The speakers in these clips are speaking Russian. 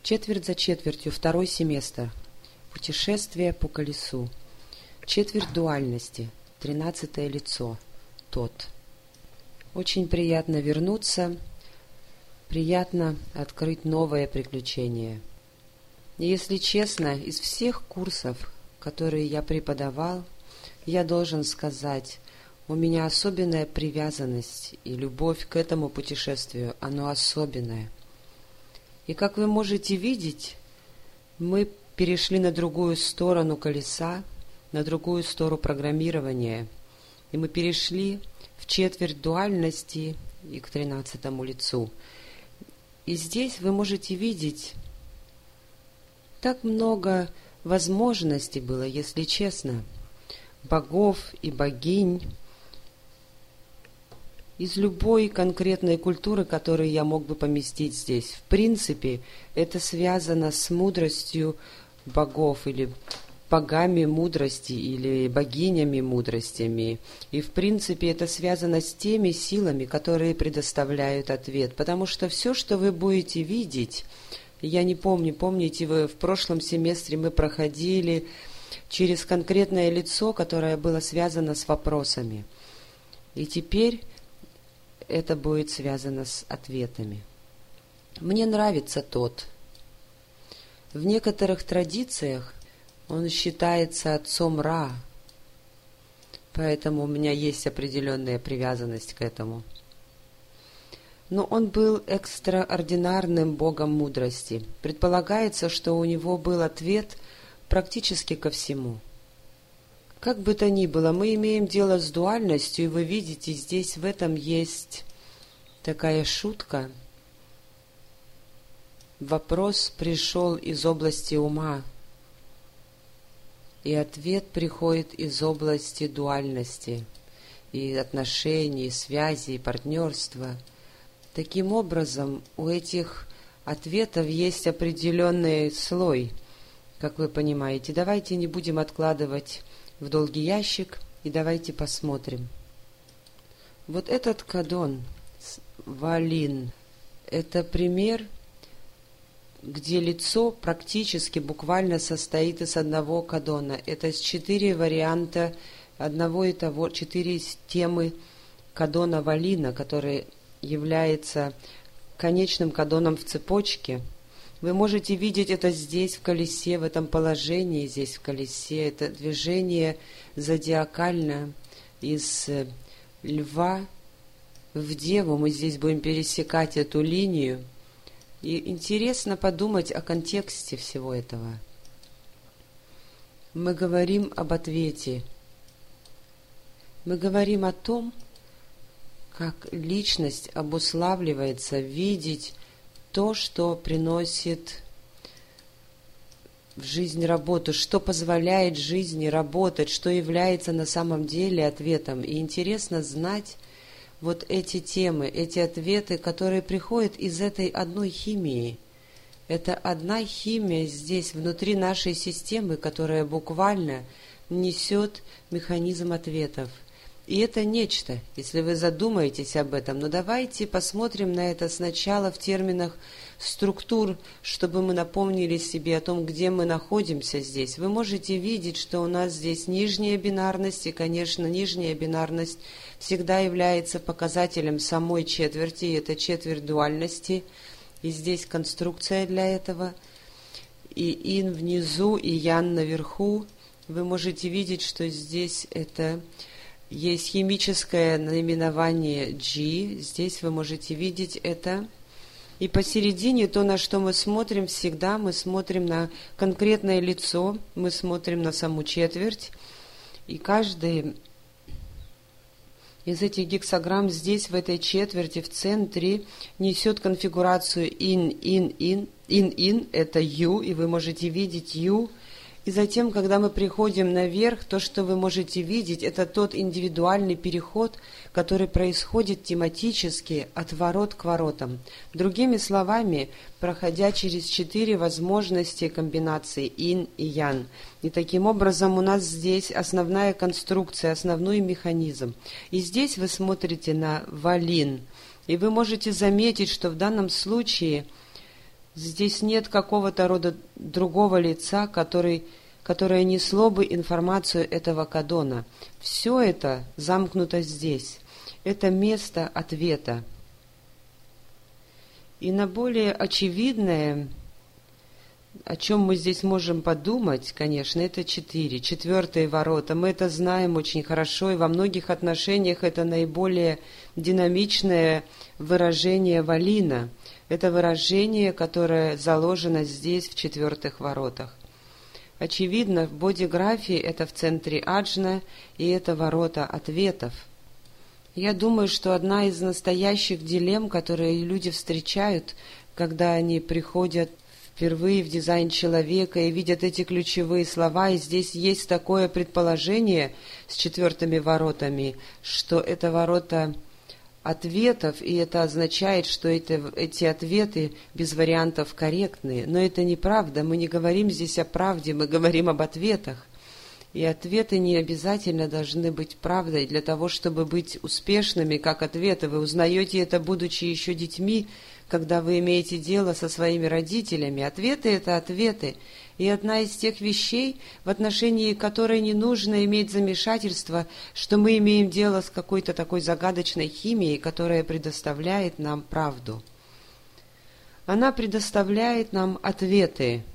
Четверть за четвертью, второй семестр. Путешествие по колесу. Четверть дуальности. 13-е лицо. Тот. Очень приятно вернуться. Приятно открыть новое приключение. И если честно, из всех курсов, которые я преподавал, я должен сказать, у меня особенная привязанность и любовь к этому путешествию, оно особенное. И как вы можете видеть, мы перешли на другую сторону колеса, на другую сторону программирования, и мы перешли в четверть дуальности и к 13-му лицу. И здесь вы можете видеть, так много возможностей было, если честно, богов и богинь, из любой конкретной культуры, которую я мог бы поместить здесь. В принципе, это связано с мудростью богов или богами мудрости или богинями мудростями. И в принципе это связано с теми силами, которые предоставляют ответ. Потому что все, что вы будете видеть, я не помню, помните вы, в прошлом семестре мы проходили через конкретное лицо, которое было связано с вопросами. И теперь это будет связано с ответами. Мне нравится тот. В некоторых традициях он считается отцом Ра, поэтому у меня есть определенная привязанность к этому. Но он был экстраординарным богом мудрости. Предполагается, что у него был ответ практически ко всему. Как бы то ни было, мы имеем дело с дуальностью, и вы видите, здесь в этом есть такая шутка. Вопрос пришел из области ума, и ответ приходит из области дуальности, и отношений, и связи, и партнерства. Таким образом, у этих ответов есть определенный слой, как вы понимаете. Давайте не будем откладывать в долгий ящик, и давайте посмотрим. Вот этот кадон, Валин, это пример, где лицо практически буквально состоит из одного кадона. Это 4 варианта одного и того, 4 темы кадона Валина, который является конечным кадоном в цепочке. Вы можете видеть это здесь в колесе, в этом положении здесь в колесе. Это движение зодиакально из льва в деву. Мы здесь будем пересекать эту линию. И интересно подумать о контексте всего этого. Мы говорим об ответе. Мы говорим о том, как личность обуславливается, видеть то, что приносит в жизнь работу, что позволяет жизни работать, что является на самом деле ответом. И интересно знать вот эти темы, эти ответы, которые приходят из этой одной химии. Это одна химия здесь, внутри нашей системы, которая буквально несет механизм ответов. И это нечто, если вы задумаетесь об этом. Но давайте посмотрим на это сначала в терминах структур, чтобы мы напомнили себе о том, где мы находимся здесь. Вы можете видеть, что у нас здесь нижняя бинарность, и, конечно, нижняя бинарность всегда является показателем самой четверти, это четверть дуальности, и здесь конструкция для этого. И ин внизу, и ян наверху. Вы можете видеть, что здесь это... Есть химическое наименование G, здесь вы можете видеть это. И посередине то, на что мы смотрим всегда, мы смотрим на конкретное лицо, мы смотрим на саму четверть. И каждый из этих гексаграмм здесь, в этой четверти, в центре, несет конфигурацию in, это U, и вы можете видеть U. И затем, когда мы приходим наверх, то, что вы можете видеть, это тот индивидуальный переход, который происходит тематически от ворот к воротам. Другими словами, проходя через 4 возможности комбинации ин и ян. И таким образом у нас здесь основная конструкция, основной механизм. И здесь вы смотрите на валин. И вы можете заметить, что в данном случае Здесь нет какого-то рода другого лица, которое несло бы информацию этого кадона. Все это замкнуто здесь. Это место ответа. И на более очевидное, о чем мы здесь можем подумать, конечно, это 4. Четвертые ворота. Мы это знаем очень хорошо, и во многих отношениях это наиболее динамичное выражение валина. Это выражение, которое заложено здесь, в четвертых воротах. Очевидно, в бодиграфии это в центре аджна, и это ворота ответов. Я думаю, что одна из настоящих дилемм, которые люди встречают, когда они приходят впервые в дизайн человека и видят эти ключевые слова, и здесь есть такое предположение с четвертыми воротами, что это ворота ответов, и это означает, что эти ответы без вариантов корректные. Но это неправда, мы не говорим здесь о правде, мы говорим об ответах. И ответы не обязательно должны быть правдой для того, чтобы быть успешными, как ответы. Вы узнаете это, будучи еще детьми, когда вы имеете дело со своими родителями. Ответы – это ответы. И одна из тех вещей, в отношении которой не нужно иметь замешательства, что мы имеем дело с какой-то такой загадочной химией, которая предоставляет нам правду. Она предоставляет нам ответы.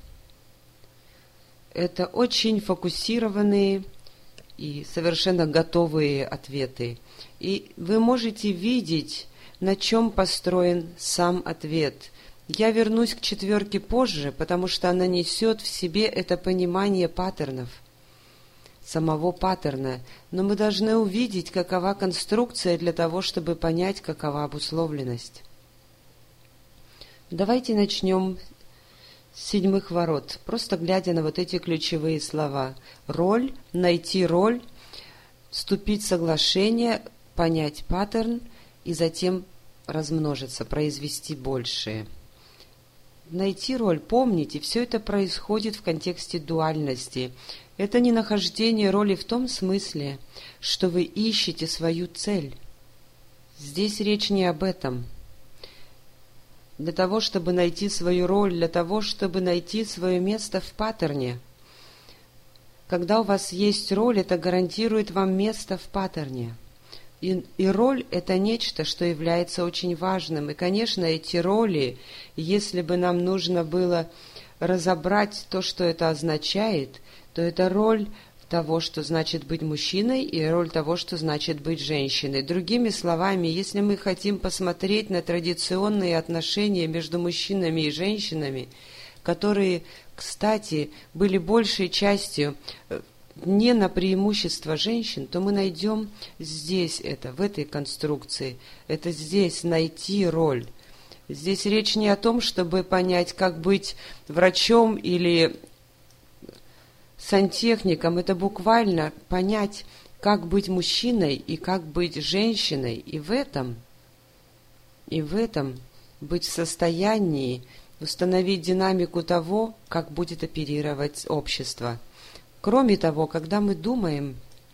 Это очень фокусированные и совершенно готовые ответы. И вы можете видеть, на чем построен сам ответ. Я вернусь к четверке позже, потому что она несет в себе это понимание паттернов, самого паттерна. Но мы должны увидеть, какова конструкция для того, чтобы понять, какова обусловленность. Давайте начнем с седьмых ворот, просто глядя на вот эти ключевые слова. Роль, найти роль, вступить в соглашение, понять паттерн и затем размножиться, произвести большее. Найти роль, помните, все это происходит в контексте дуальности. Это не нахождение роли в том смысле, что вы ищете свою цель. Здесь речь не об этом. Для того, чтобы найти свою роль, для того, чтобы найти свое место в паттерне. Когда у вас есть роль, это гарантирует вам место в паттерне. И роль – это нечто, что является очень важным. И, конечно, эти роли, если бы нам нужно было разобрать то, что это означает, то это роль того, что значит быть мужчиной, и роль того, что значит быть женщиной. Другими словами, если мы хотим посмотреть на традиционные отношения между мужчинами и женщинами, которые, кстати, были большей частью не на преимущество женщин, то мы найдем здесь это, в этой конструкции. Это здесь найти роль. Здесь речь не о том, чтобы понять, как быть врачом или сантехником. Это буквально понять, как быть мужчиной и как быть женщиной. И в этом быть в состоянии установить динамику того, как будет оперировать общество. Кроме того, когда мы думаем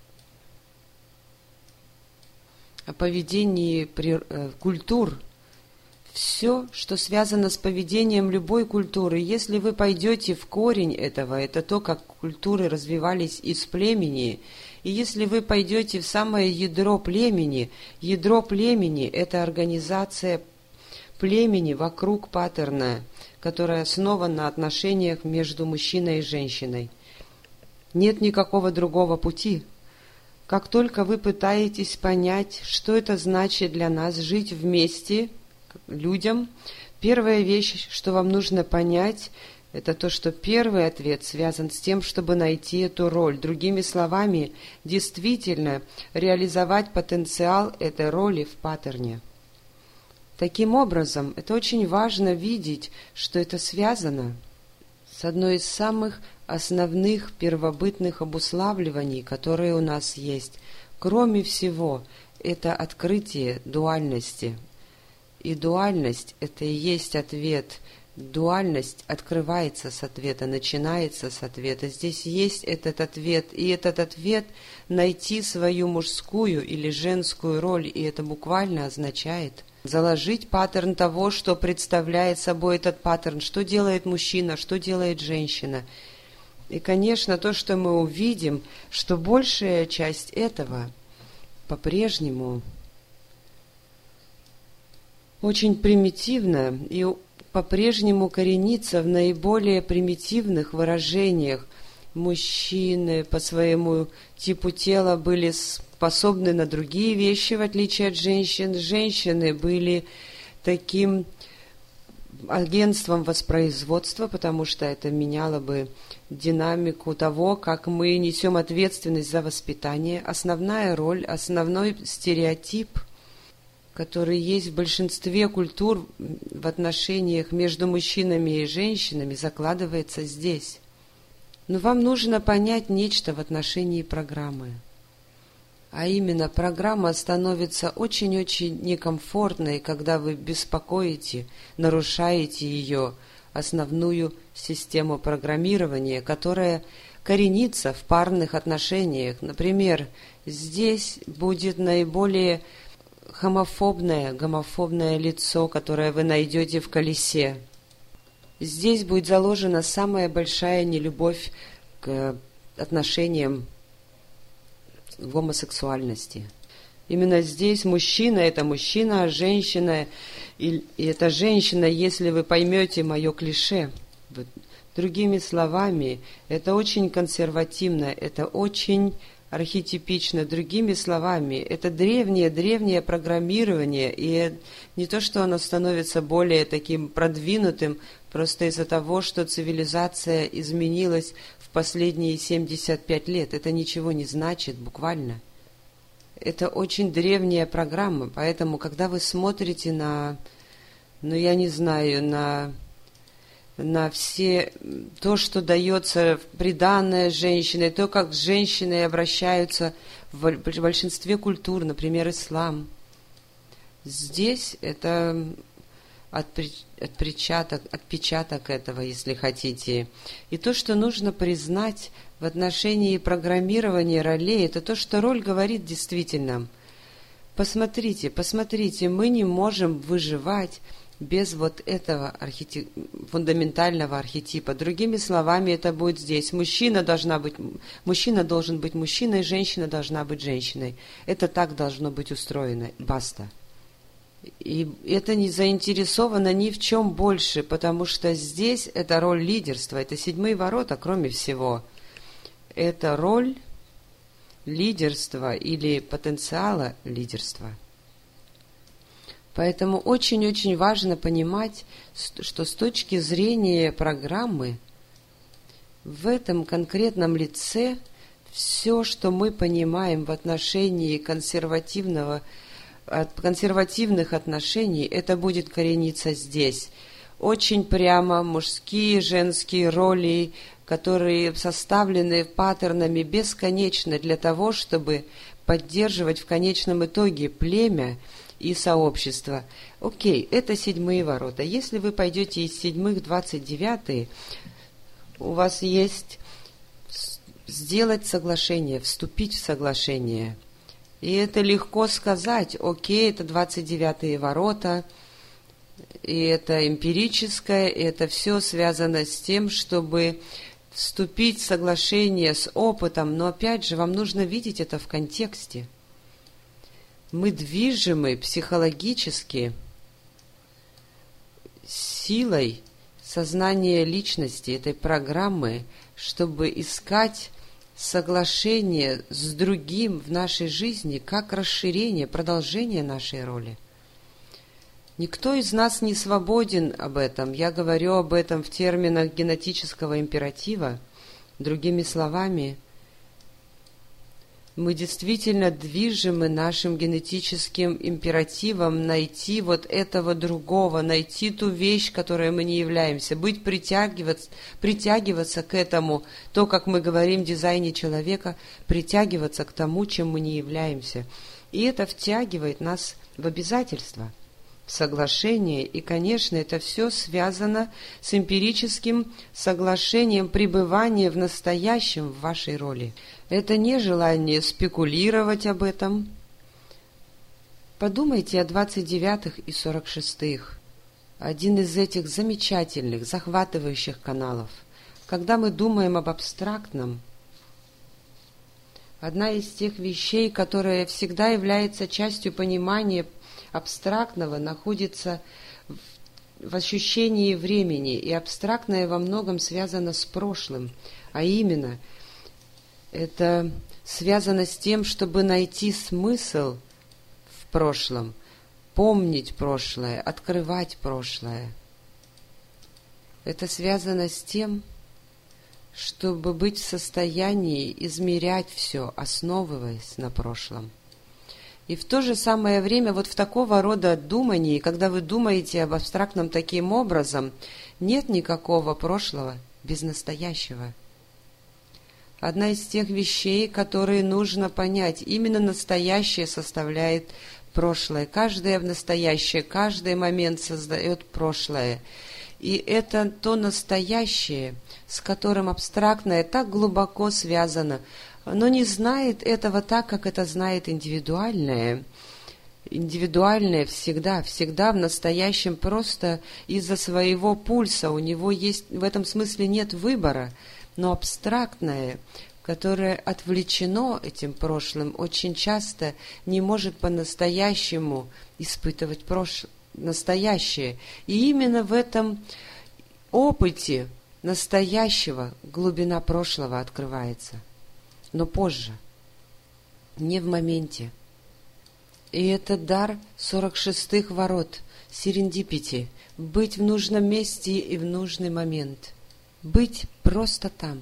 о поведении культур, все, что связано с поведением любой культуры, если вы пойдете в корень этого, это то, как культуры развивались из племени, и если вы пойдете в самое ядро племени – это организация племени вокруг паттерна, которая основана на отношениях между мужчиной и женщиной. Нет никакого другого пути. Как только вы пытаетесь понять, что это значит для нас жить вместе, людям, первая вещь, что вам нужно понять, это то, что первый ответ связан с тем, чтобы найти эту роль. Другими словами, действительно реализовать потенциал этой роли в паттерне. Таким образом, это очень важно видеть, что это связано с одной из самых основных первобытных обуславливаний, которые у нас есть. Кроме всего, это открытие дуальности. И дуальность – это и есть ответ. Дуальность открывается с ответа, начинается с ответа. Здесь есть этот ответ, и этот ответ – найти свою мужскую или женскую роль, и это буквально означает заложить паттерн того, что представляет собой этот паттерн, что делает мужчина, что делает женщина. И, конечно, то, что мы увидим, что большая часть этого по-прежнему очень примитивна и по-прежнему коренится в наиболее примитивных выражениях. Мужчины по своему типу тела были способны на другие вещи, в отличие от женщин. Женщины были таким агентством воспроизводства, потому что это меняло бы динамику того, как мы несем ответственность за воспитание. Основная роль, основной стереотип, который есть в большинстве культур в отношениях между мужчинами и женщинами, закладывается здесь. Но вам нужно понять нечто в отношении программы. А именно, программа становится очень-очень некомфортной, когда вы беспокоите, нарушаете ее основную систему программирования, которая коренится в парных отношениях. Например, здесь будет наиболее гомофобное лицо, которое вы найдете в колесе. Здесь будет заложена самая большая нелюбовь к отношениям гомосексуальности. Именно здесь мужчина – это мужчина, а женщина – и это женщина, если вы поймете мое клише. Другими словами, это очень консервативно, это очень архетипично. Другими словами, это древнее программирование, и не то, что оно становится более таким продвинутым, просто из-за того, что цивилизация изменилась в последние 75 лет. Это ничего не значит, буквально. Это очень древняя программа, поэтому, когда вы смотрите на все то, что дается в приданое женщине, то, как с женщиной обращаются в большинстве культур, например, ислам. Здесь это отпечаток этого, если хотите. И то, что нужно признать в отношении программирования ролей, это то, что роль говорит действительно. Посмотрите, мы не можем выживать без вот этого фундаментального архетипа. Другими словами, это будет здесь. Мужчина должен быть мужчиной, женщина должна быть женщиной. Это так должно быть устроено. Баста. И это не заинтересовано ни в чем больше, потому что здесь это роль лидерства. Это 7 ворота, кроме всего. Это роль лидерства или потенциала лидерства. Поэтому очень-очень важно понимать, что с точки зрения программы в этом конкретном лице все, что мы понимаем в отношении консервативных отношений, это будет корениться здесь. Очень прямо мужские и женские роли, которые составлены паттернами бесконечно для того, чтобы поддерживать в конечном итоге племя и сообщество. Окей, это 7 ворота. Если вы пойдете из 7 в 29, у вас есть сделать соглашение, вступить в соглашение. И это легко сказать. Окей, это 29 ворота, и это эмпирическое, и это все связано с тем, чтобы вступить в соглашение с опытом, но опять же, вам нужно видеть это в контексте. Мы движимы психологически силой сознания личности этой программы, чтобы искать соглашение с другим в нашей жизни как расширение, продолжение нашей роли. Никто из нас не свободен об этом. Я говорю об этом в терминах генетического императива. Другими словами, мы действительно движимы нашим генетическим императивом найти вот этого другого, найти ту вещь, которой мы не являемся, притягиваться к этому, то, как мы говорим в дизайне человека, притягиваться к тому, чем мы не являемся. И это втягивает нас в обязательства, в соглашение, и, конечно, это все связано с эмпирическим соглашением пребывания в настоящем в вашей роли. Это не желание спекулировать об этом, Подумайте о 29-х и 46-х. Один из этих замечательных, захватывающих каналов. Когда мы думаем об абстрактном, одна из тех вещей, которая всегда является частью понимания абстрактного, находится в ощущении времени, и абстрактное во многом связано с прошлым, а именно это связано с тем, чтобы найти смысл в прошлом, помнить прошлое, открывать прошлое. Это связано с тем, чтобы быть в состоянии измерять все, основываясь на прошлом. И в то же самое время вот в такого рода думании, когда вы думаете об абстрактном таким образом, нет никакого прошлого без настоящего. Одна из тех вещей, которые нужно понять, именно настоящее составляет прошлое. Каждое настоящее, каждый момент создает прошлое. И это то настоящее, с которым абстрактное так глубоко связано. Оно не знает этого так, как это знает индивидуальное. Индивидуальное всегда в настоящем просто из-за своего пульса. У него есть, в этом смысле нет выбора. Но абстрактное, которое отвлечено этим прошлым, очень часто не может по-настоящему испытывать настоящее. И именно в этом опыте настоящего глубина прошлого открывается. Но позже, не в моменте. И это дар 46-х ворот, серендипити, быть в нужном месте и в нужный момент, быть просто там.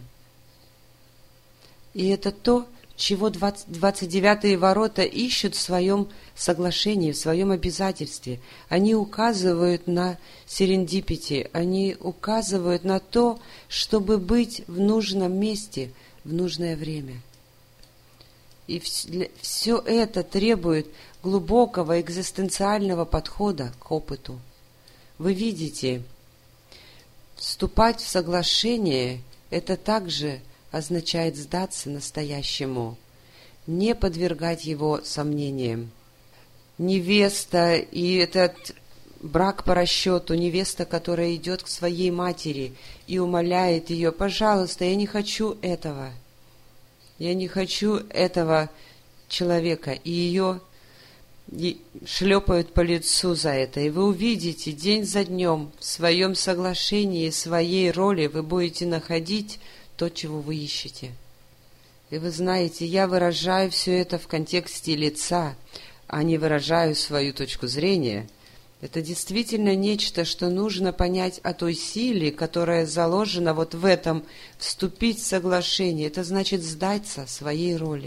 И это то, чего 29-е ворота ищут в своем соглашении, в своем обязательстве. Они указывают на серендипити, они указывают на то, чтобы быть в нужном месте, в нужное время. И все это требует глубокого экзистенциального подхода к опыту. Вы видите, вступать в соглашение – это также означает сдаться настоящему, не подвергать его сомнениям. Невеста и этот брак по расчету, невеста, которая идет к своей матери и умоляет ее: пожалуйста, я не хочу этого. Я не хочу этого человека. И ее шлепают по лицу за это. И вы увидите день за днем в своем соглашении, своей роли вы будете находить то, чего вы ищете. И вы знаете, я выражаю все это в контексте лица, а не выражаю свою точку зрения. Это действительно нечто, что нужно понять о той силе, которая заложена вот в этом, вступить в соглашение. Это значит сдаться своей роли.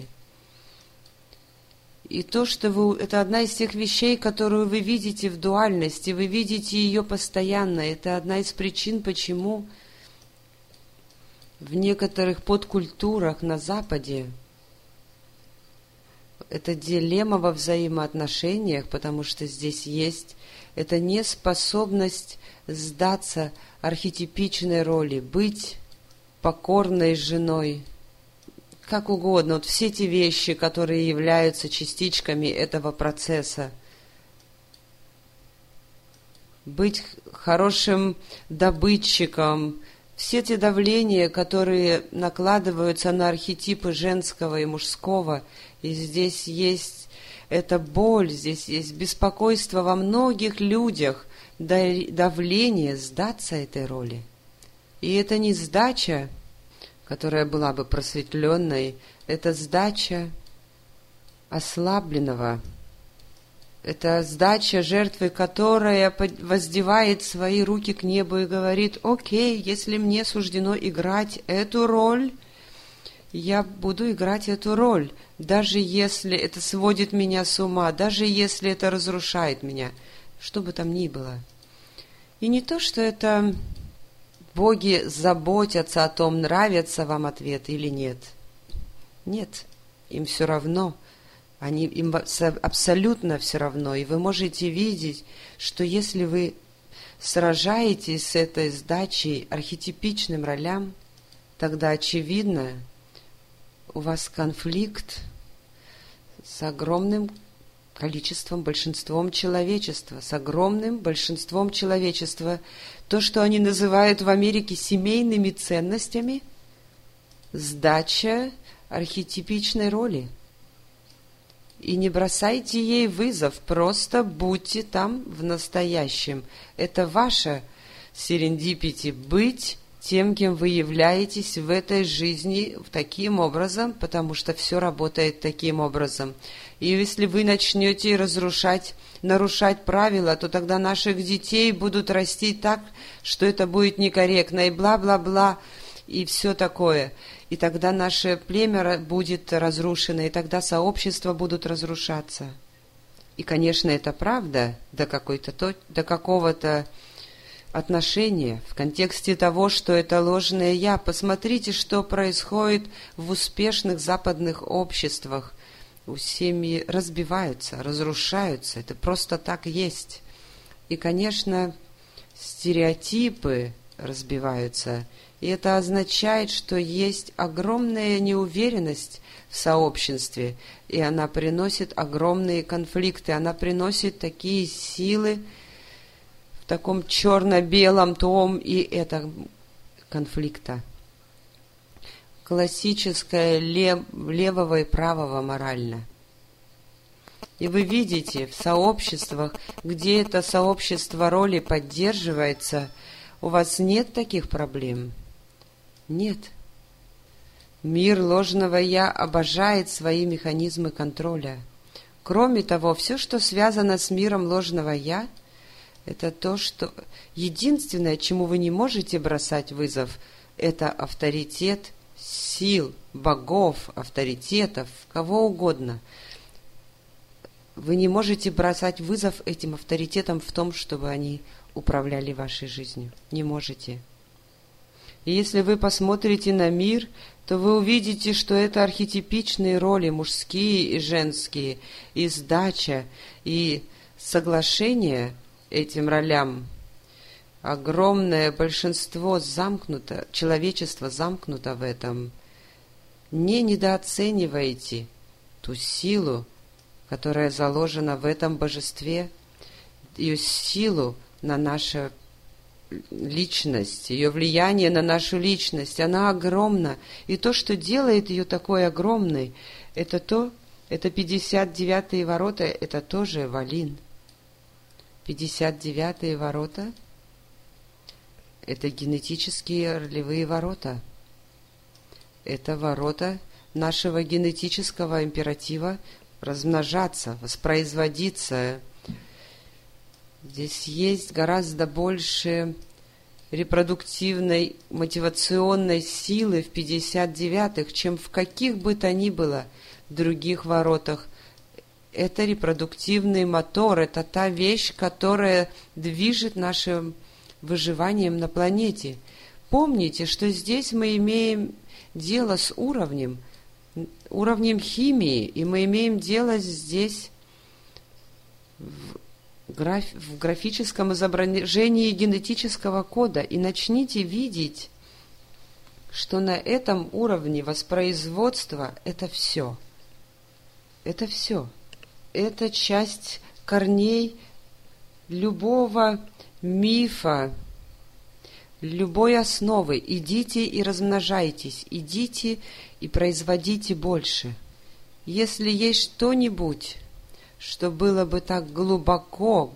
И то, что это одна из тех вещей, которую вы видите в дуальности, вы видите ее постоянно. Это одна из причин, почему в некоторых подкультурах на Западе это дилемма во взаимоотношениях, потому что здесь есть эта неспособность сдаться архетипичной роли, быть покорной женой, как угодно. Вот все те вещи, которые являются частичками этого процесса. Быть хорошим добытчиком, все те давления, которые накладываются на архетипы женского и мужского, и здесь есть эта боль, здесь есть беспокойство во многих людях, давление сдаться этой роли. И это не сдача, которая была бы просветленной, это сдача ослабленного. Это сдача жертвы, которая воздевает свои руки к небу и говорит: окей, если мне суждено играть эту роль, я буду играть эту роль, даже если это сводит меня с ума, даже если это разрушает меня, что бы там ни было. И не то, что это боги заботятся о том, нравится вам ответ или нет. Нет, им все равно. Им абсолютно все равно. И вы можете видеть, что если вы сражаетесь с этой сдачей архетипичным ролям, тогда, очевидно, у вас конфликт с огромным количеством, большинством человечества, с огромным большинством человечества. То, что они называют в Америке семейными ценностями, сдача архетипичной роли. И не бросайте ей вызов, просто будьте там в настоящем. Это ваша серендипити, быть тем, кем вы являетесь в этой жизни таким образом, потому что все работает таким образом. И если вы начнете разрушать, нарушать правила, то тогда наших детей будут расти так, что это будет некорректно, и бла-бла-бла, и все такое. И тогда наше племя будет разрушено, и тогда сообщества будут разрушаться. И, конечно, это правда до какого-то отношения, в контексте того, что это ложное «я». Посмотрите, что происходит в успешных западных обществах. Семьи разбиваются, разрушаются. Это просто так есть. И, конечно, стереотипы разбиваются. И это означает, что есть огромная неуверенность в сообществе. И она приносит огромные конфликты. Она приносит такие силы, в таком черно-белом том и это конфликта. Классическое левого и правого морально. И вы видите в сообществах, где это сообщество роли поддерживается, у вас нет таких проблем? Нет. Мир ложного «я» обожает свои механизмы контроля. Кроме того, все, что связано с миром ложного «я», это то, что единственное, чему вы не можете бросать вызов, это авторитет сил, богов, авторитетов, кого угодно. Вы не можете бросать вызов этим авторитетам в том, чтобы они управляли вашей жизнью. Не можете. И если вы посмотрите на мир, то вы увидите, что это архетипичные роли, мужские и женские, и сдача, и соглашение этим ролям. Огромное большинство человечество замкнуто в этом. Не недооценивайте ту силу, которая заложена в этом божестве, ее силу на нашу личность, ее влияние на нашу личность, она огромна. И то, что делает ее такой огромной, это 59-е ворота, это тоже Валин. 59-е ворота – это генетические ролевые ворота. Это ворота нашего генетического императива размножаться, воспроизводиться. Здесь есть гораздо больше репродуктивной, мотивационной силы в 59-х, чем в каких бы то ни было других воротах. Это репродуктивный мотор, это та вещь, которая движет нашим выживанием на планете. Помните, что здесь мы имеем дело с уровнем химии, и мы имеем дело здесь в графическом изображении генетического кода. И начните видеть, что на этом уровне воспроизводства это все. Это все. Это часть корней любого мифа, любой основы. Идите и размножайтесь, идите и производите больше. Если есть что-нибудь, что было бы так глубоко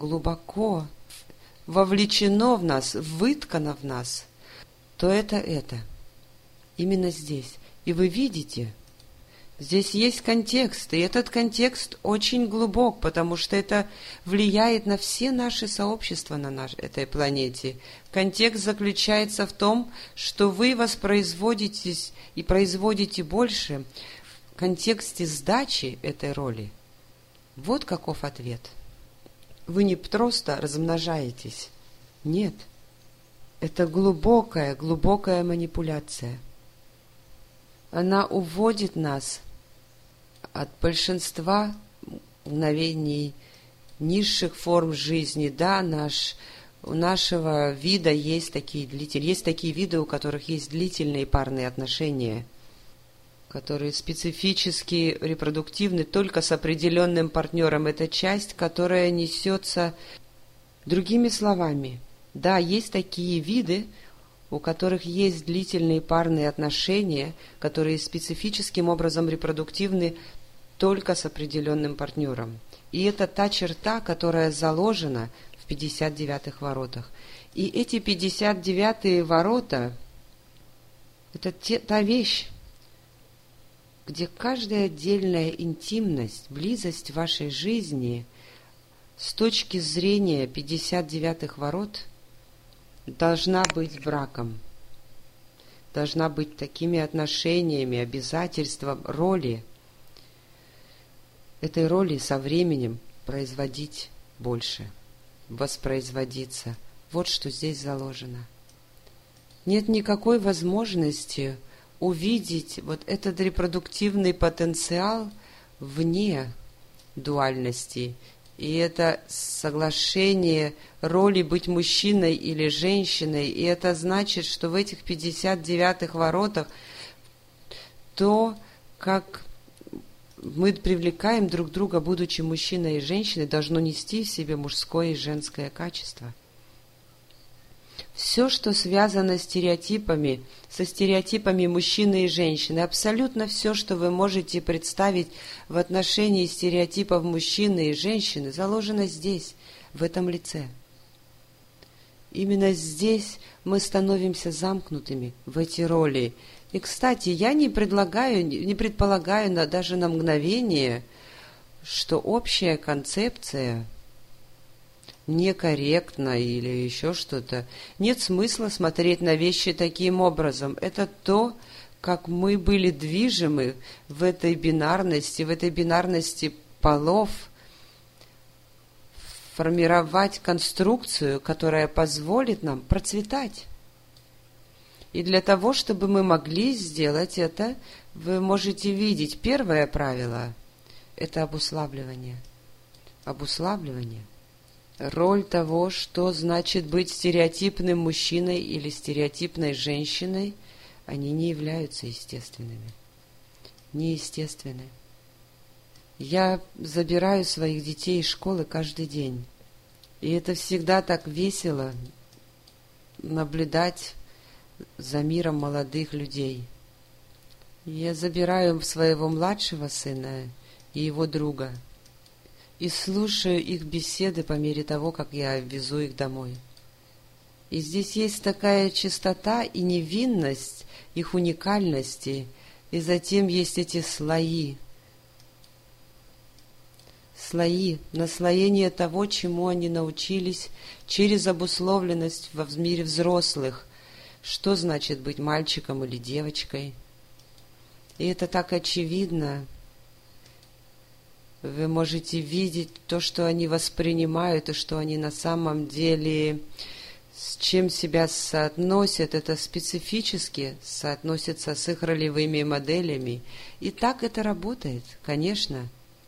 вовлечено в нас, выткано в нас, то это. Именно здесь. И вы видите, здесь есть контекст, и этот контекст очень глубок, потому что это влияет на все наши сообщества на этой планете. Контекст заключается в том, что вы воспроизводитесь и производите больше в контексте сдачи этой роли. Вот каков ответ. Вы не просто размножаетесь. Нет. Это глубокая манипуляция. Она уводит нас от большинства мгновений низших форм жизни. Да, у нашего вида есть такие виды, у которых есть длительные парные отношения. которые специфически репродуктивны только с определенным партнером. Это часть, которая несется другими словами. Да, есть такие виды, у которых есть длительные парные отношения, которые специфическим образом репродуктивны только с определенным партнером. И это та черта, которая заложена в 59-х воротах. И эти 59-е ворота – это та вещь, где каждая отдельная интимность, близость в вашей жизни с точки зрения 59-х ворот должна быть браком, должна быть такими отношениями, обязательством, роли. Этой роли со временем производить больше, воспроизводиться. Вот что здесь заложено. Нет никакой возможности увидеть вот этот репродуктивный потенциал вне дуальности. И это соглашение роли быть мужчиной или женщиной. И это значит, что в этих 59-х воротах то, как мы привлекаем друг друга, будучи мужчиной и женщиной, должно нести в себе мужское и женское качество. Все, что связано с стереотипами, со стереотипами мужчины и женщины, абсолютно все, что вы можете представить в отношении стереотипов мужчины и женщины, заложено здесь, в этом лице. Именно здесь мы становимся замкнутыми в эти роли. И, кстати, я не предполагаю даже на мгновение, что общая концепция некорректно или еще что-то. Нет смысла смотреть на вещи таким образом. Это то, как мы были движимы в этой бинарности полов, формировать конструкцию, которая позволит нам процветать. И для того, чтобы мы могли сделать это, вы можете видеть первое правило – это обуславливание. Обуславливание. Роль того, что значит быть стереотипным мужчиной или стереотипной женщиной, они не являются естественными. Неестественны. Я забираю своих детей из школы каждый день. И это всегда так весело наблюдать за миром молодых людей. Я забираю своего младшего сына и его друга и слушаю их беседы по мере того, как я везу их домой. И здесь есть такая чистота и невинность их уникальности, и затем есть эти слои, наслоение того, чему они научились через обусловленность в мире взрослых, что значит быть мальчиком или девочкой. И это так очевидно. Вы можете видеть то, что они воспринимают, и что они на самом деле, с чем себя соотносят, это специфически соотносится с их ролевыми моделями. И так это работает, конечно.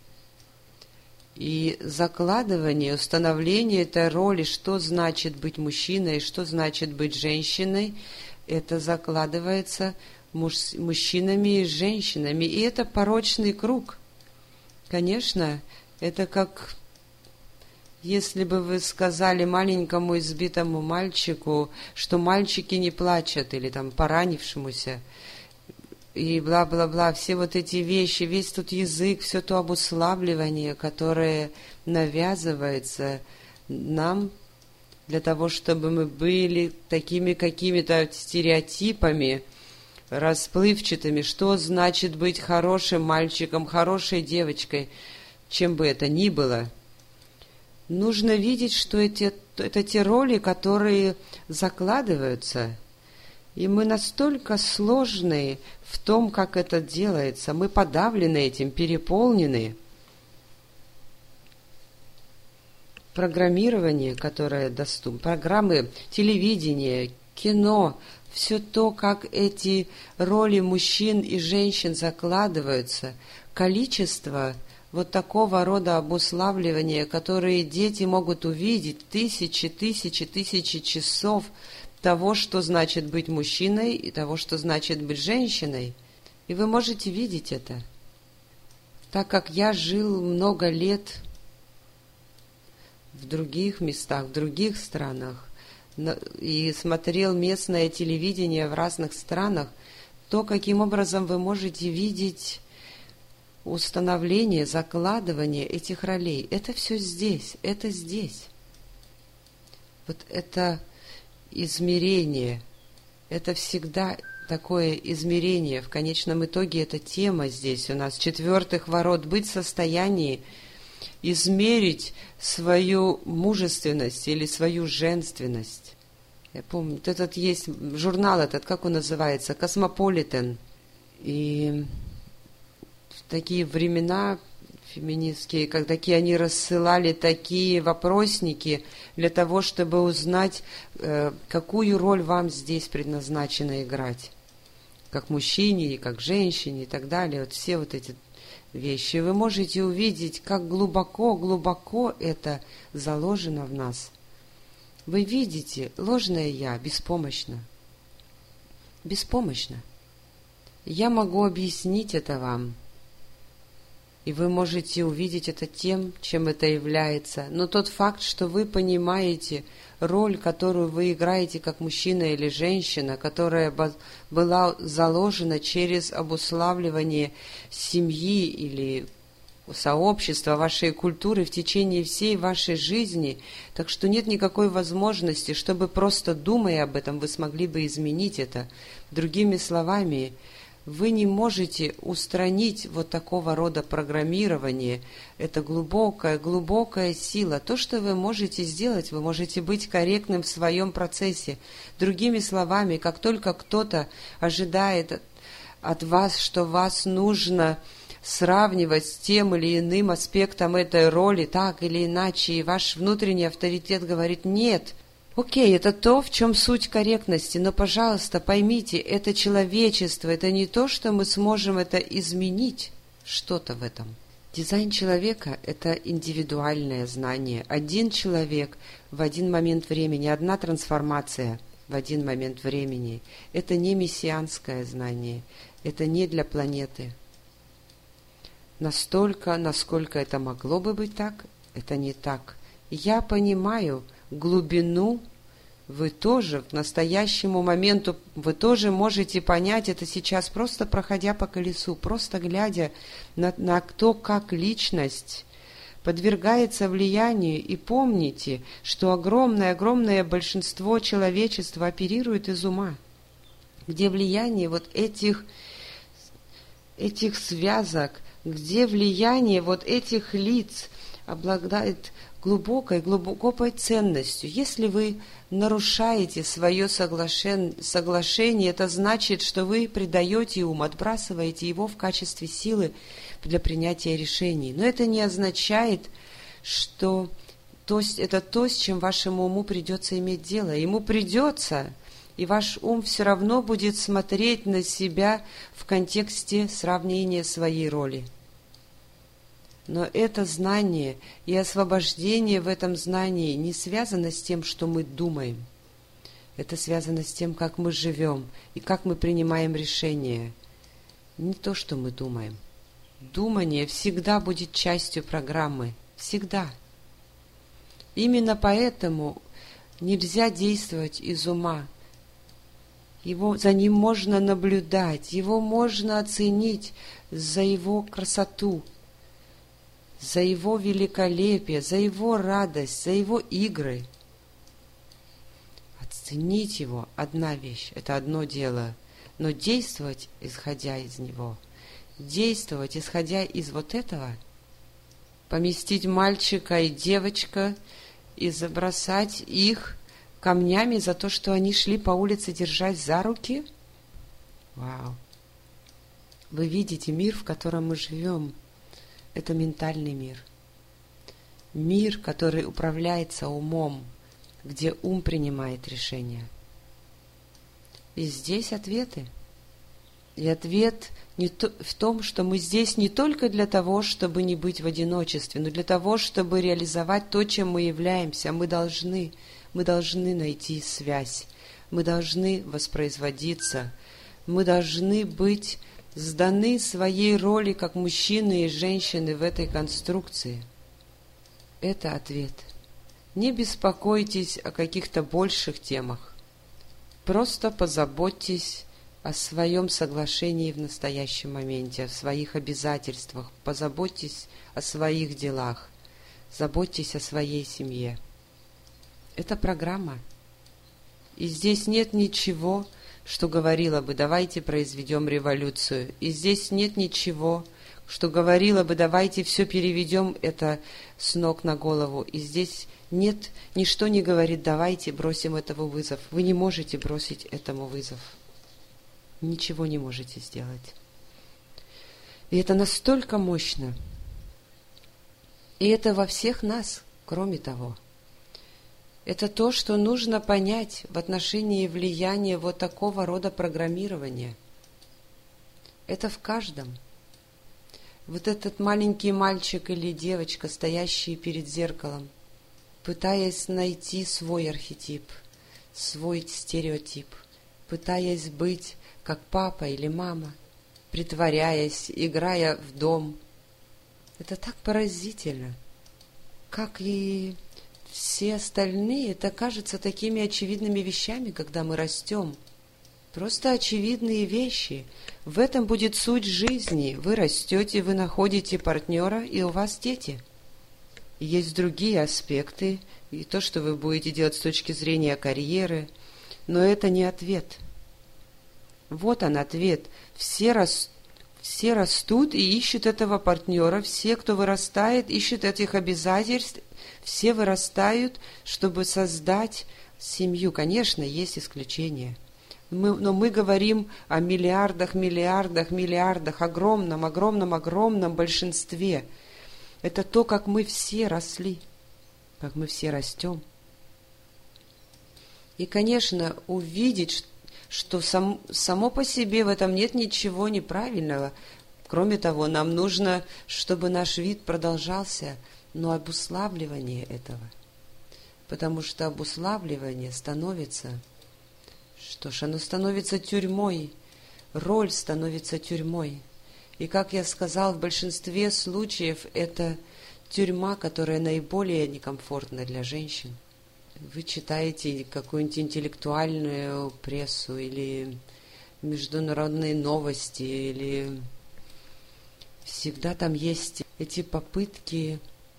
И закладывание, установление этой роли, что значит быть мужчиной, что значит быть женщиной, это закладывается мужчинами и женщинами. И это порочный круг. Конечно, это как если бы вы сказали маленькому избитому мальчику, что мальчики не плачут, или там поранившемуся, и бла-бла-бла, все вот эти вещи, весь тот язык, все то обуславливание, которое навязывается нам для того, чтобы мы были такими какими-то стереотипами, расплывчатыми, что значит быть хорошим мальчиком, хорошей девочкой, чем бы это ни было. Нужно видеть, что это те роли, которые закладываются. И мы настолько сложные в том, как это делается. Мы подавлены этим, переполнены. Программирование, которое доступно, программы телевидения, кино, все то, как эти роли мужчин и женщин закладываются, количество вот такого рода обуславливания, которые дети могут увидеть, тысячи часов того, что значит быть мужчиной, и того, что значит быть женщиной. И вы можете видеть это, так как я жил много лет в других местах, в других странах, и смотрел местное телевидение в разных странах, то, каким образом вы можете видеть установление, закладывание этих ролей. Это все здесь, это здесь. Вот это измерение, это всегда такое измерение. В конечном итоге эта тема здесь у нас, 4-х ворот, быть в состоянии измерить свою мужественность или свою женственность. Я помню, вот этот есть журнал этот, как он называется, «Космополитен». И в такие времена феминистские, как такие, они рассылали такие вопросники для того, чтобы узнать, какую роль вам здесь предназначено играть. Как мужчине, и как женщине, и так далее. Вот все вот эти вещи. Вы можете увидеть, как глубоко это заложено в нас. Вы видите, ложное «я» беспомощно. Беспомощно. Я могу объяснить это вам. И вы можете увидеть это тем, чем это является. Но тот факт, что вы понимаете роль, которую вы играете как мужчина или женщина, которая была заложена через обуславливание семьи или сообщества, вашей культуры в течение всей вашей жизни, так что нет никакой возможности, чтобы просто думая об этом, вы смогли бы изменить это. Другими словами, вы не можете устранить вот такого рода программирование. Это глубокая сила. То, что вы можете сделать, вы можете быть корректным в своем процессе. Другими словами, как только кто-то ожидает от вас, что вас нужно сравнивать с тем или иным аспектом этой роли, так или иначе, и ваш внутренний авторитет говорит «нет». Окей, это то, в чем суть корректности, но, пожалуйста, поймите, это человечество, это не то, что мы сможем это изменить, что-то в этом. Дизайн человека – это индивидуальное знание. Один человек в один момент времени, одна трансформация в один момент времени. Это не мессианское знание, это не для планеты. Настолько, насколько это могло бы быть так, это не так. Я понимаю глубину, вы тоже к настоящему моменту, вы тоже можете понять это сейчас, просто проходя по колесу, просто глядя на то, как личность подвергается влиянию, и помните, что огромное большинство человечества оперирует из ума, где влияние вот этих связок, где влияние вот этих лиц обладает глубокой ценностью. Если вы нарушаете свое соглашение, это значит, что вы предаете ум, отбрасываете его в качестве силы для принятия решений. Но это не означает, что это то, с чем вашему уму придется иметь дело. Ему придется, и ваш ум все равно будет смотреть на себя в контексте сравнения своей роли. Но это знание и освобождение в этом знании не связано с тем, что мы думаем. Это связано с тем, как мы живем и как мы принимаем решения. Не то, что мы думаем. Думание всегда будет частью программы. Всегда. Именно поэтому нельзя действовать из ума. За ним можно наблюдать, его можно оценить за его красоту, за его великолепие, за его радость, за его игры. Оценить его – одна вещь, это одно дело, но действовать, исходя из него, действовать, исходя из вот этого, поместить мальчика и девочку и забросать их камнями за то, что они шли по улице, держась за руки? Вау! Вы видите мир, в котором мы живем. Это ментальный мир. Мир, который управляется умом, где ум принимает решения. И здесь ответы. И ответ в том, что мы здесь не только для того, чтобы не быть в одиночестве, но для того, чтобы реализовать то, чем мы являемся. Мы должны найти связь, мы должны воспроизводиться, мы должны быть сданы своей роли как мужчины и женщины в этой конструкции. Это ответ. Не беспокойтесь о каких-то больших темах. Просто позаботьтесь о своем соглашении в настоящем моменте, о своих обязательствах, позаботьтесь о своих делах, заботьтесь о своей семье. Это программа. И здесь нет ничего, что говорило бы: давайте произведем революцию. И здесь нет ничего, что говорило бы: давайте все переведем это с ног на голову. И здесь нет, ничто не говорит: давайте бросим этому вызов. Вы не можете бросить этому вызов. Ничего не можете сделать. И это настолько мощно. И это во всех нас, кроме того. Это то, что нужно понять в отношении влияния вот такого рода программирования. Это в каждом. Вот этот маленький мальчик или девочка, стоящие перед зеркалом, пытаясь найти свой архетип, свой стереотип, пытаясь быть как папа или мама, притворяясь, играя в дом. Это так поразительно, как и все остальные, это кажется такими очевидными вещами, когда мы растем. Просто очевидные вещи. В этом будет суть жизни. Вы растете, вы находите партнера, и у вас дети. И есть другие аспекты, и то, что вы будете делать с точки зрения карьеры, но это не ответ. Вот он ответ. Все растут и ищут этого партнера, все, кто вырастает, ищут этих обязательств, все вырастают, чтобы создать семью. Конечно, есть исключения. Но мы говорим о миллиардах, огромном большинстве. Это то, как мы все росли, как мы все растем. И, конечно, увидеть, что само по себе в этом нет ничего неправильного. Кроме того, нам нужно, чтобы наш вид продолжался, но обуславливание этого. Потому что обуславливание становится, что ж, оно становится тюрьмой, роль становится тюрьмой. И, как я сказал, в большинстве случаев это тюрьма, которая наиболее некомфортна для женщин. Вы читаете какую-нибудь интеллектуальную прессу или международные новости, или всегда там есть эти попытки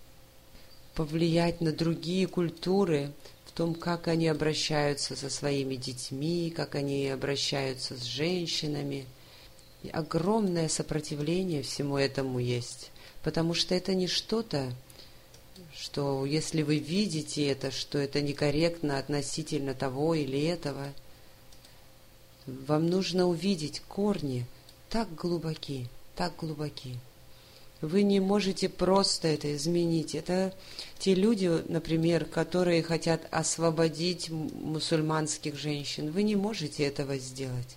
повлиять на другие культуры в том, как они обращаются со своими детьми, как они обращаются с женщинами. И огромное сопротивление всему этому есть, потому что это не что-то, что если вы видите это, что это некорректно относительно того или этого, вам нужно увидеть корни так глубоки, так глубоки. Вы не можете просто это изменить. Это те люди, например, которые хотят освободить мусульманских женщин. Вы не можете этого сделать.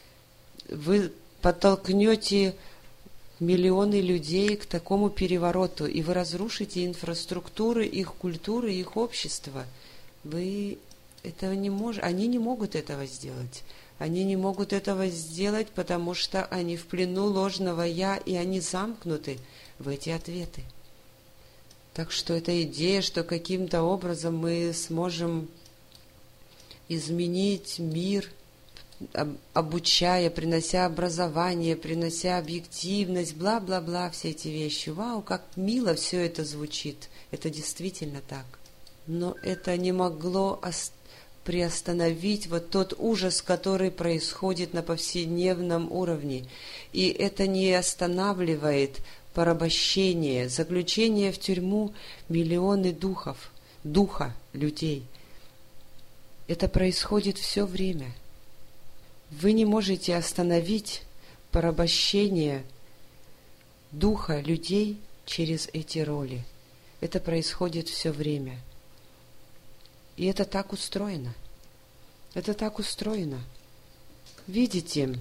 Вы подтолкнете миллионы людей к такому перевороту, и вы разрушите инфраструктуры их культуры, их общества. Вы этого не можете. Они не могут этого сделать. Они не могут этого сделать, потому что они в плену ложного «я», и они замкнуты в эти ответы. Так что эта идея, что каким-то образом мы сможем изменить мир, обучая, принося образование, принося объективность, бла-бла-бла, все эти вещи. Вау, как мило все это звучит. Это действительно так. Но это не могло приостановить вот тот ужас, который происходит на повседневном уровне. И это не останавливает порабощение, заключение в тюрьму миллионы духа людей. Это происходит все время. Вы не можете остановить порабощение духа людей через эти роли. Это происходит все время. И это так устроено. Это так устроено. Видите,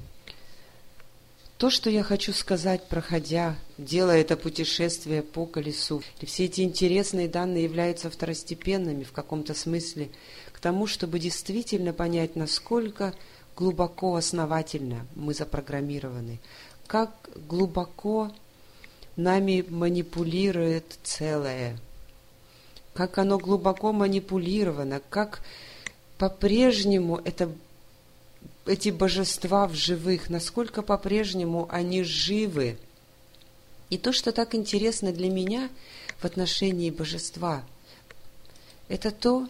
то, что я хочу сказать, проходя, делая это путешествие по колесу, и все эти интересные данные являются второстепенными в каком-то смысле к тому, чтобы действительно понять, насколько глубоко, основательно мы запрограммированы, как глубоко нами манипулирует целое, как оно глубоко манипулировано, как по-прежнему эти божества в живых, насколько по-прежнему они живы. И то, что так интересно для меня в отношении божества, это то,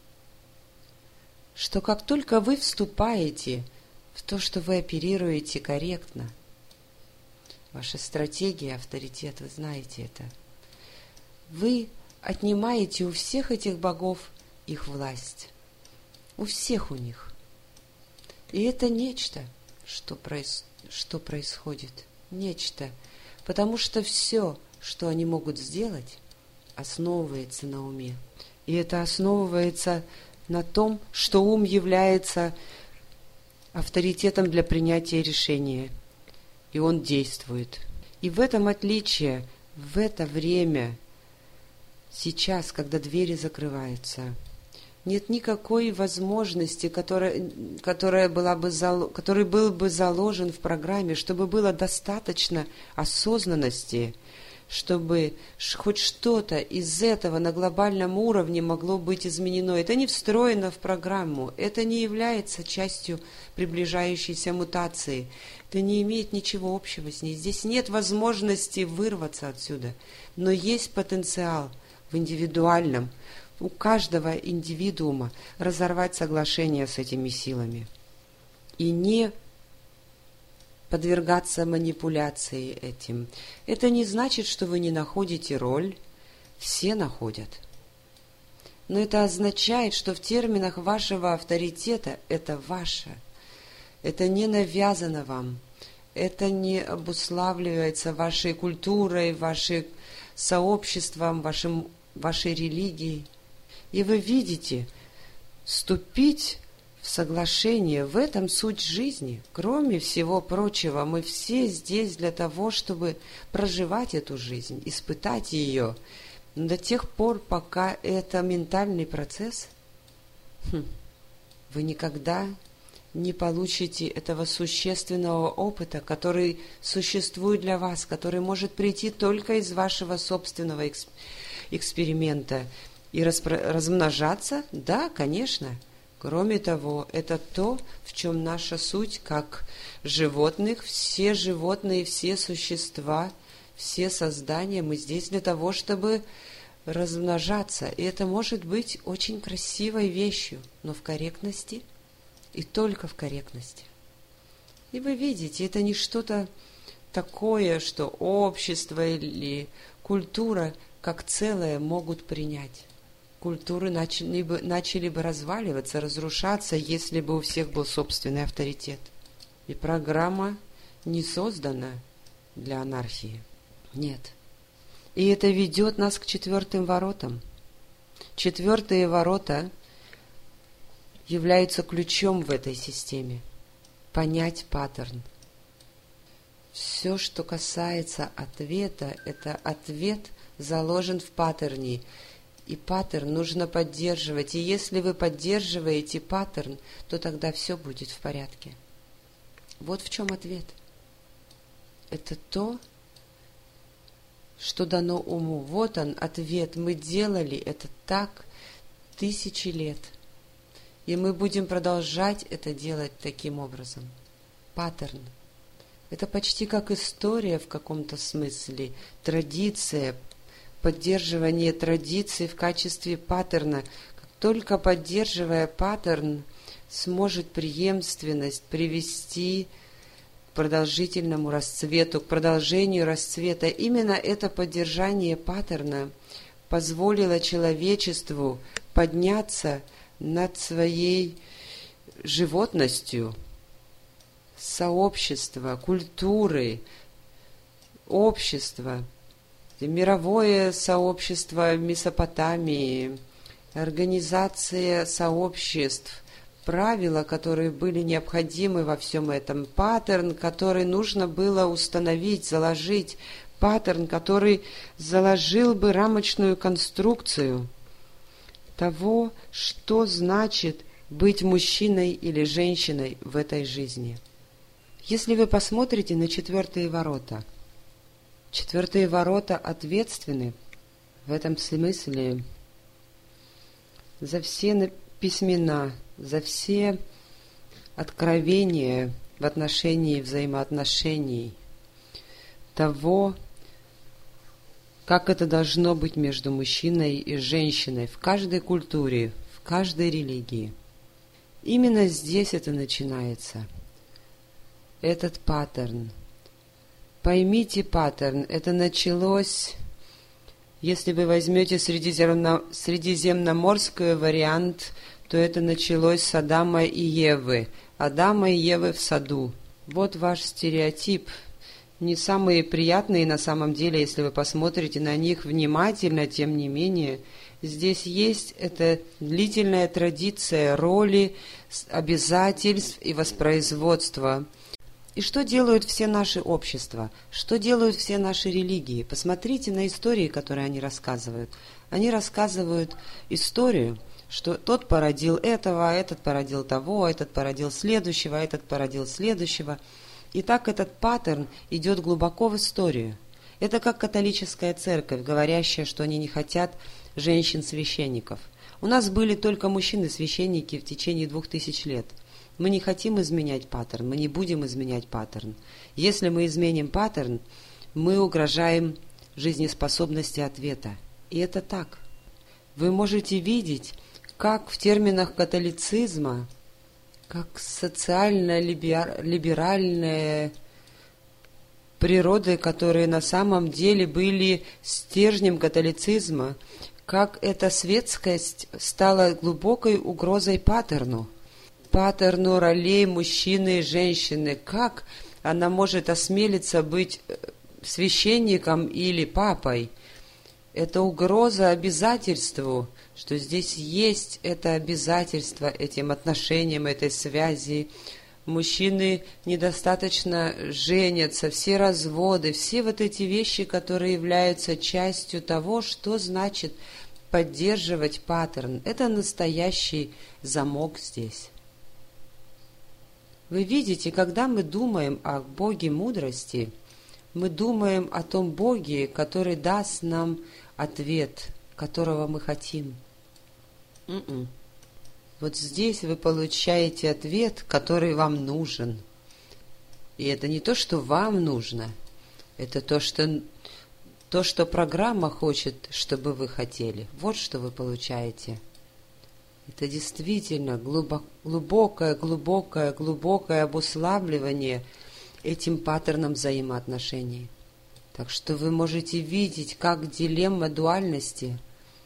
что как только вы вступаете в то, что вы оперируете корректно, ваша стратегия, авторитет, вы знаете это, вы отнимаете у всех этих богов их власть. У всех у них. И это нечто, что происходит. Нечто. Потому что все, что они могут сделать, основывается на уме. И это основывается на том, что ум является авторитетом для принятия решения. И он действует. И в этом отличие, в это время, сейчас, когда двери закрываются, нет никакой возможности, который был бы заложен в программе, чтобы было достаточно осознанности, чтобы хоть что-то из этого на глобальном уровне могло быть изменено. Это не встроено в программу, это не является частью приближающейся мутации, это не имеет ничего общего с ней. Здесь нет возможности вырваться отсюда, но есть потенциал в индивидуальном, у каждого индивидуума разорвать соглашение с этими силами и не подвергаться манипуляции этим. Это не значит, что вы не находите роль, все находят. Но это означает, что в терминах вашего авторитета это ваше, это не навязано вам, это не обуславливается вашей культурой, вашим сообществом, вашей религией. И вы видите, вступить в соглашение, в этом суть жизни. Кроме всего прочего, мы все здесь для того, чтобы проживать эту жизнь, испытать ее. Но до тех пор, пока это ментальный процесс, вы никогда не получите этого существенного опыта, который существует для вас, который может прийти только из вашего собственного эксперимента. И размножаться? Да, конечно. Кроме того, это то, в чем наша суть, как животных, все животные, все существа, все создания, мы здесь для того, чтобы размножаться. И это может быть очень красивой вещью, но в корректности и только в корректности. И вы видите, это не что-то такое, что общество или культура как целое могут принять. Культуры начали бы разваливаться, разрушаться, если бы у всех был собственный авторитет. И программа не создана для анархии. Нет. И это ведет нас к 4 воротам. 4 ворота являются ключом в этой системе. Понять паттерн. Все, что касается ответа, это ответ заложен в паттерне. И паттерн нужно поддерживать. И если вы поддерживаете паттерн, то тогда все будет в порядке. Вот в чем ответ. Это то, что дано уму. Вот он, ответ. Мы делали это так 1000 лет. И мы будем продолжать это делать таким образом. Паттерн. Это почти как история в каком-то смысле, традиция, поддерживание традиций в качестве паттерна. Как только поддерживая паттерн, сможет преемственность привести к продолжительному расцвету, к продолжению расцвета. Именно это поддержание паттерна позволило человечеству подняться над своей животностью, сообщества, культуры, общества, мировое сообщество Месопотамии, организация сообществ, правила, которые были необходимы во всем этом, паттерн, который нужно было установить, заложить, паттерн, который заложил бы рамочную конструкцию того, что значит быть мужчиной или женщиной в этой жизни. Если вы посмотрите на четвертые ворота ответственны в этом смысле за все письмена, за все откровения в отношении взаимоотношений, того, как это должно быть между мужчиной и женщиной в каждой культуре, в каждой религии. Именно здесь это начинается. Этот паттерн. Поймите паттерн. Это началось, если вы возьмете средиземноморский вариант, то это началось с Адама и Евы. Адама и Евы в саду. Вот ваш стереотип. Не самые приятные на самом деле, если вы посмотрите на них внимательно, тем не менее. Здесь есть эта длительная традиция роли, обязательств и воспроизводства. И что делают все наши общества? Что делают все наши религии? Посмотрите на истории, которые они рассказывают. Они рассказывают историю, что тот породил этого, этот породил того, этот породил следующего, этот породил следующего. И так этот паттерн идет глубоко в историю. Это как католическая церковь, говорящая, что они не хотят женщин-священников. У нас были только мужчины-священники в течение 2000 лет. Мы не хотим изменять паттерн, мы не будем изменять паттерн. Если мы изменим паттерн, мы угрожаем жизнеспособности ответа. И это так. Вы можете видеть, как в терминах католицизма, как социально-либеральные природы, которые на самом деле были стержнем католицизма, как эта светскость стала глубокой угрозой паттерну ролей мужчины и женщины. Как она может осмелиться быть священником или папой? Это угроза обязательству, что здесь есть это обязательство этим отношениям, этой связи. Мужчины недостаточно женятся, все разводы, все вот эти вещи, которые являются частью того, что значит поддерживать паттерн. Это настоящий замок здесь. Вы видите, когда мы думаем о Боге мудрости, мы думаем о том Боге, который даст нам ответ, которого мы хотим. Вот здесь вы получаете ответ, который вам нужен. И это не то, что вам нужно, это то, что программа хочет, чтобы вы хотели. Вот что вы получаете. Это действительно глубокое обуславливание этим паттерном взаимоотношений. Так что вы можете видеть, как дилемма дуальности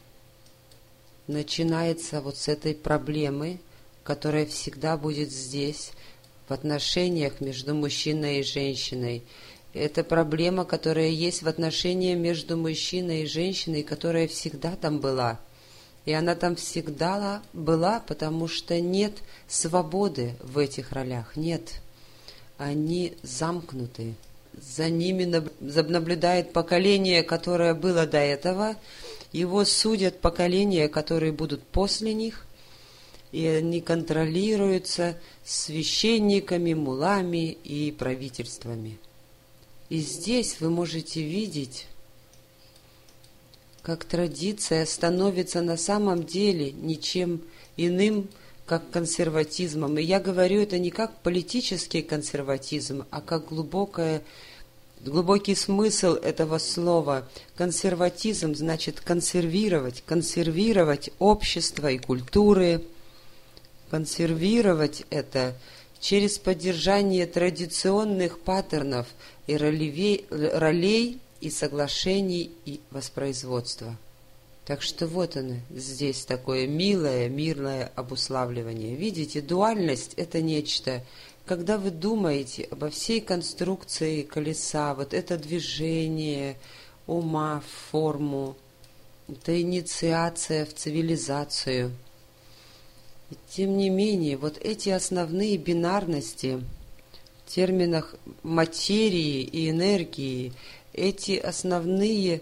начинается вот с этой проблемы, которая всегда будет здесь, в отношениях между мужчиной и женщиной. Это проблема, которая есть в отношениях между мужчиной и женщиной, которая всегда там была. И она там всегда была, потому что нет свободы в этих ролях, нет. Они замкнуты. За ними наблюдает поколение, которое было до этого. Его судят поколения, которые будут после них. И они контролируются священниками, муллами и правительствами. И здесь вы можете видеть, как традиция становится на самом деле ничем иным, как консерватизмом. И я говорю это не как политический консерватизм, а как глубокий смысл этого слова. Консерватизм значит консервировать общество и культуры. Консервировать это через поддержание традиционных паттернов и ролей и соглашений и воспроизводства. Так что вот оно, здесь такое мирное обуславливание. Видите, дуальность – это нечто. Когда вы думаете обо всей конструкции колеса, вот это движение ума в форму, это инициация в цивилизацию. И тем не менее, вот эти основные бинарности в терминах материи и энергии, эти основные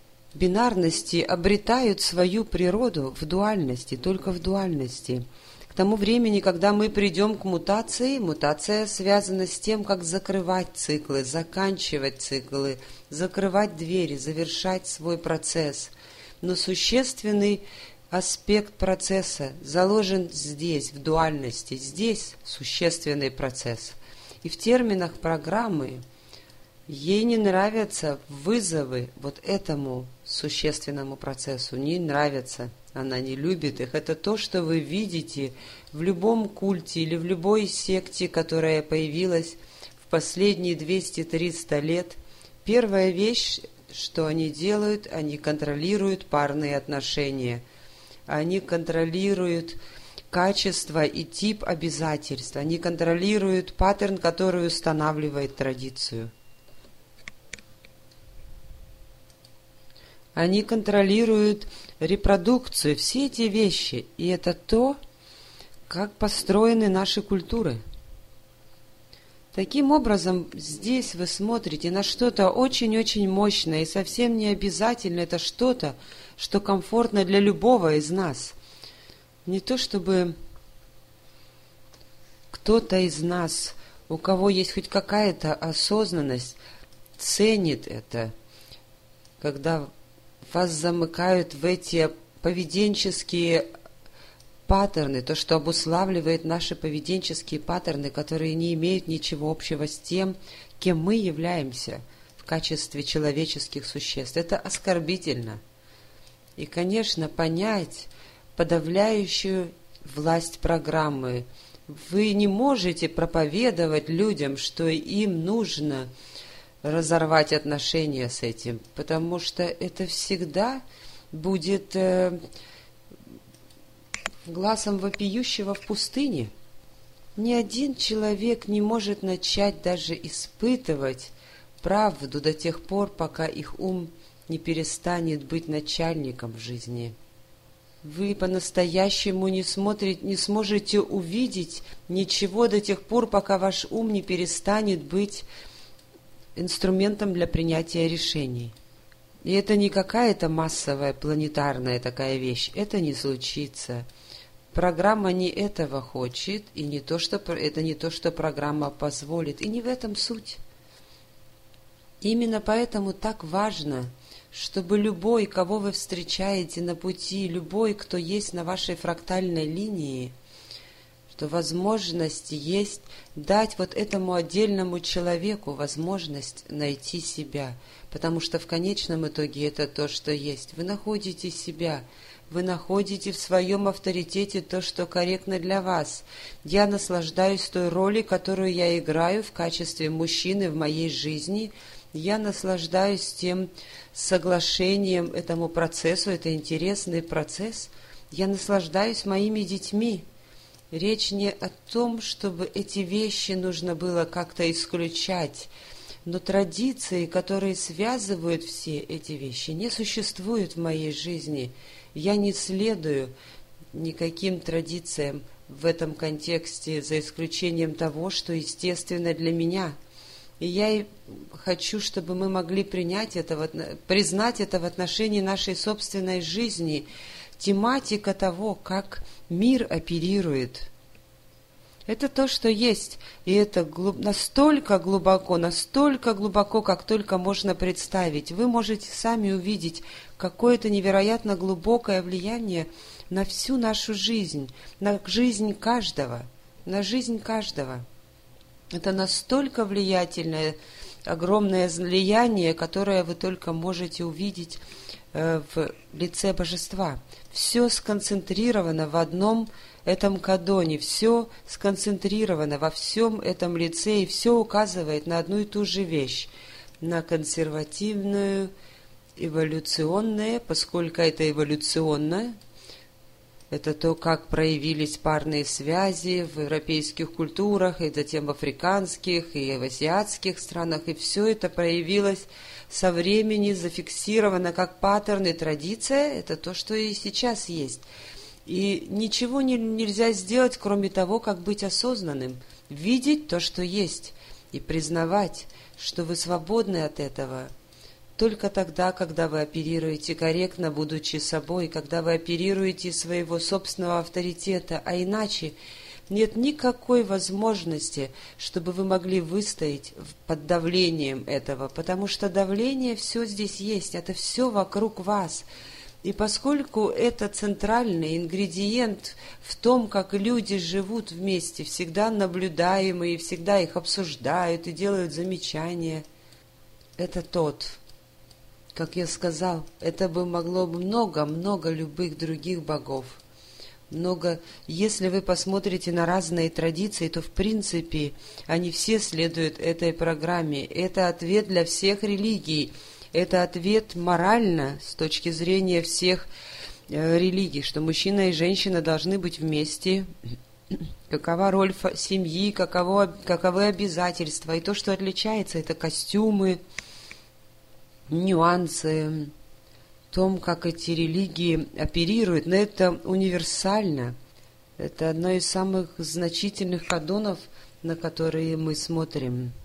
бинарности обретают свою природу в дуальности, только в дуальности. К тому времени, когда мы придем к мутации, мутация связана с тем, как закрывать циклы, заканчивать циклы, закрывать двери, завершать свой процесс. Но существенный аспект процесса заложен здесь, в дуальности. Здесь существенный процесс. И в терминах программы ей не нравятся вызовы вот этому существенному процессу. Не нравятся. Она не любит их. Это то, что вы видите в любом культе или в любой секте, которая появилась в последние 200-300 лет. Первая вещь, что они делают, они контролируют парные отношения. Они контролируют качество и тип обязательств. Они контролируют паттерн, который устанавливает традицию. Они контролируют репродукцию, все эти вещи. И это то, как построены наши культуры. Таким образом, здесь вы смотрите на что-то очень-очень мощное, и совсем не обязательно это что-то, что комфортно для любого из нас. Не то чтобы кто-то из нас, у кого есть хоть какая-то осознанность, ценит это, когда вас замыкают в эти поведенческие паттерны, то, что обуславливает наши поведенческие паттерны, которые не имеют ничего общего с тем, кем мы являемся в качестве человеческих существ. Это оскорбительно. И, конечно, понять подавляющую власть программы. Вы не можете проповедовать людям, что им нужно разорвать отношения с этим, потому что это всегда будет глазом вопиющего в пустыне. Ни один человек не может начать даже испытывать правду до тех пор, пока их ум не перестанет быть начальником в жизни. Вы по-настоящему не сможете увидеть ничего до тех пор, пока ваш ум не перестанет быть инструментом для принятия решений. И это не какая-то массовая, планетарная такая вещь. Это не случится. Программа не этого хочет, и это не то, что программа позволит. И не в этом суть. Именно поэтому так важно, чтобы любой, кого вы встречаете на пути, любой, кто есть на вашей фрактальной линии, что возможность есть дать вот этому отдельному человеку возможность найти себя, потому что в конечном итоге это то, что есть. Вы находите себя, вы находите в своем авторитете то, что корректно для вас. Я наслаждаюсь той ролью, которую я играю в качестве мужчины в моей жизни. Я наслаждаюсь тем соглашением этому процессу, это интересный процесс. Я наслаждаюсь моими детьми. Речь не о том, чтобы эти вещи нужно было как-то исключать, но традиции, которые связывают все эти вещи, не существуют в моей жизни. Я не следую никаким традициям в этом контексте, за исключением того, что естественно для меня. И я хочу, чтобы мы могли признать это в отношении нашей собственной жизни. Тематика того, как мир оперирует. Это то, что есть. И это настолько глубоко, как только можно представить. Вы можете сами увидеть какое-то невероятно глубокое влияние на всю нашу жизнь, на жизнь каждого, Это настолько влиятельное, огромное влияние, которое вы только можете увидеть в лице Божества. Все сконцентрировано в одном этом кадоне, все сконцентрировано во всем этом лице, и все указывает на одну и ту же вещь, на консервативную, эволюционное, поскольку это эволюционное, это то, как проявились парные связи в европейских культурах, и затем в африканских, и в азиатских странах, и все это проявилось со времени, зафиксировано как паттерн и традиция, это то, что и сейчас есть. И ничего нельзя сделать, кроме того, как быть осознанным, видеть то, что есть, и признавать, что вы свободны от этого, только тогда, когда вы оперируете корректно, будучи собой, когда вы оперируете своего собственного авторитета, а иначе нет никакой возможности, чтобы вы могли выстоять под давлением этого, потому что давление все здесь есть, это все вокруг вас. И поскольку это центральный ингредиент в том, как люди живут вместе, всегда наблюдаемые, всегда их обсуждают и делают замечания, это тот, как я сказал, это бы могло бы много любых других богов. Если вы посмотрите на разные традиции, то в принципе они все следуют этой программе. Это ответ для всех религий. Это ответ морально с точки зрения всех религий, что мужчина и женщина должны быть вместе. Какова роль семьи, каковы обязательства. И то, что отличается, это костюмы, нюансы, том, как эти религии оперируют, но это универсально. Это одно из самых значительных канонов, на которые мы смотрим.